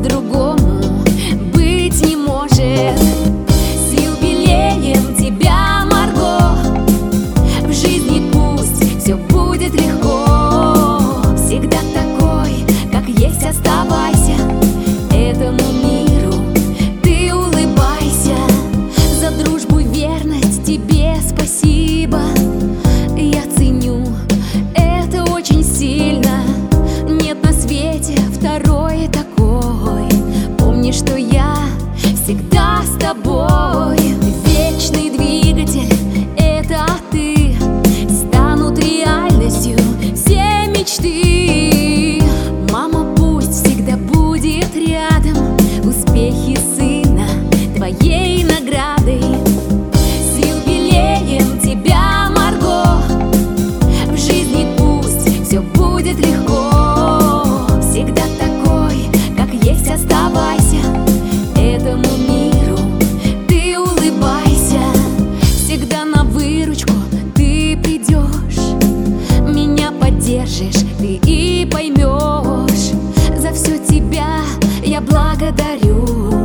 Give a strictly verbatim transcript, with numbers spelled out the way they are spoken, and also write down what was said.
по-другому быть не может. С юбилеем тебя, Марго! В жизни пусть все будет легко. Всегда такой, как есть, оставайся. Этому миру ты улыбайся. За дружбу и верность тебе спасибо. Я ценю это очень сильно. Нет на свете второй такой. Помни, что я всегда с тобой. Вечный двигатель — это ты. Станут реальностью все мечты. Мама пусть всегда будет рядом. Успехи сына твоей наградой. С юбилеем тебя, Марго! В жизни пусть все будет легко. Всегда такой, как есть, оставайся. Этому миру ты улыбайся. Всегда на выручку ты придешь. Меня поддержишь ты и поймешь. За все тебя я благодарю.